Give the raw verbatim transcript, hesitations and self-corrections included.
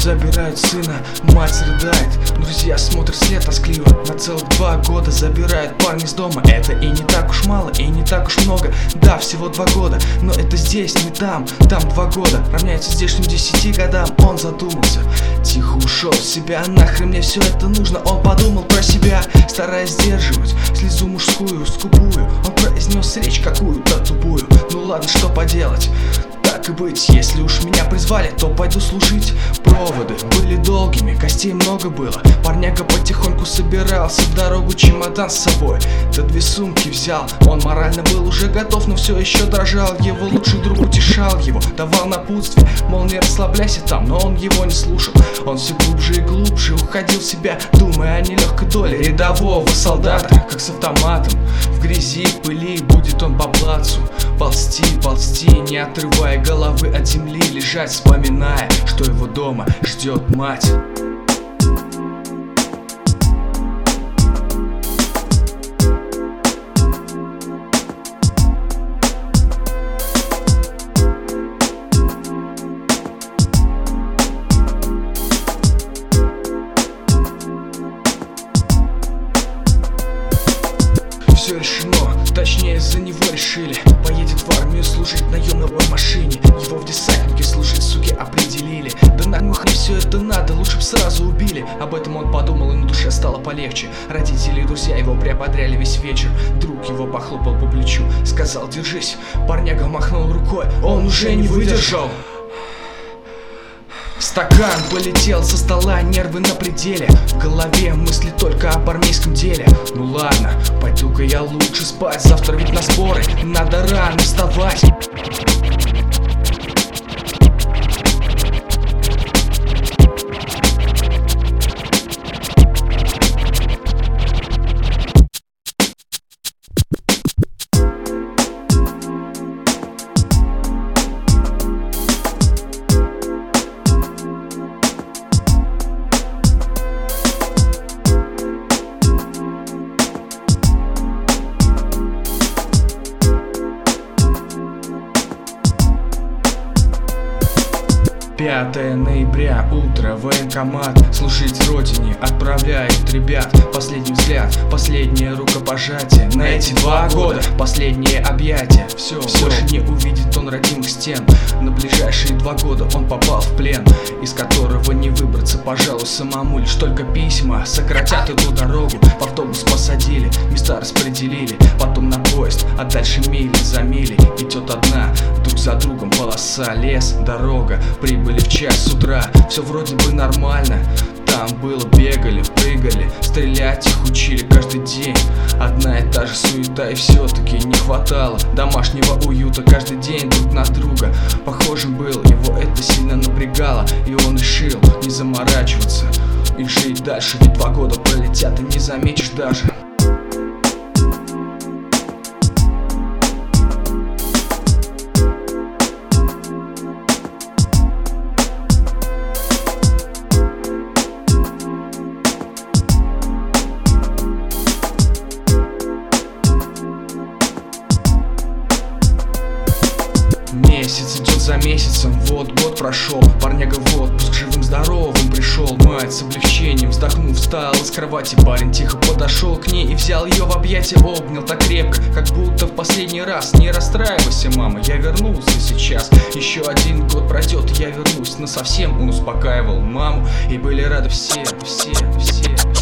забирают сына, мать рыдает. Друзья смотрят след тоскливо. На целых два года забирают парня из дома. Это и не так уж мало, и не так уж много. Да, всего два года, но это здесь, не там. Там два года равняется здешним десяти годам. Он задумался, тихо ушел в себя. Нахрен мне все это нужно? Он подумал про себя, стараясь сдерживать слезу мужскую, скупую. Он произнес речь какую-то тупую. Ну ладно, что поделать, так и быть. Если уж меня призвали, то пойду служить. Проводы были долгими, костей много было. Парняга потихоньку собирался в дорогу, чемодан с собой, да две сумки взял. Он морально был уже готов, но все еще дрожал. Его лучший друг утешал его, давал напутствие, мол, не расслабляйся там, но он его не слушал. Он все глубже и глубже уходил в себя, думая о нелегкой доле рядового солдата. Как с автоматом, в грязи, в пыли будет он по плацу ползти, ползти, не отрывая головы от земли, лежать, вспоминая, что его дома ждет мать. Все решено, точнее за него решили. Поедет в армию служить на наемной машине. Его в десантнике служить, суки, определили. Да нахуй все это надо, лучше б сразу убили. Об этом он подумал, и на душе стало полегче. Родители и друзья его приободряли весь вечер. Друг его похлопал по плечу, сказал: держись. Парняга махнул рукой, он уже не выдержал. Стакан полетел со стола, нервы на пределе. В голове мысли только об армейском деле. Ну ладно, пойду-ка я лучше спать. Завтра ведь на сборы, надо рано вставать. пятое ноября, утро, военкомат. Служить родине отправляют ребят. Последний взгляд, последнее рукопожатие. На эти два года последнее объятие. Все, все, больше не увидит он родимых стен. На ближайшие два года он попал в плен, из которого не выбраться, пожалуй, самому. Лишь только письма сократят эту дорогу. В автобус посадили, места распределили, потом на поезд, а дальше мили за мили. Идет одна, друг за другом полоса, лес, дорога. Прибыли в час с утра, все вроде бы нормально. Там было, бегали, прыгали, стрелять их учили каждый день. Одна и та же суета, и все-таки не хватало домашнего уюта. Каждый день друг на друга похожим был, его это сильно напрягало. И он решил не заморачиваться и жить дальше, ведь два года пролетят и не заметишь даже. Месяц идет за месяцем, вот год прошел. Парняга в отпуск живым-здоровым пришел. Мать с облегчением вздохнув встала с кровати. Парень тихо подошел к ней и взял ее в объятия, обнял так крепко, как будто в последний раз. Не расстраивайся, мама, я вернулся сейчас. Еще один год пройдет, я вернусь насовсем. Он успокаивал маму, и были рады все, все, все.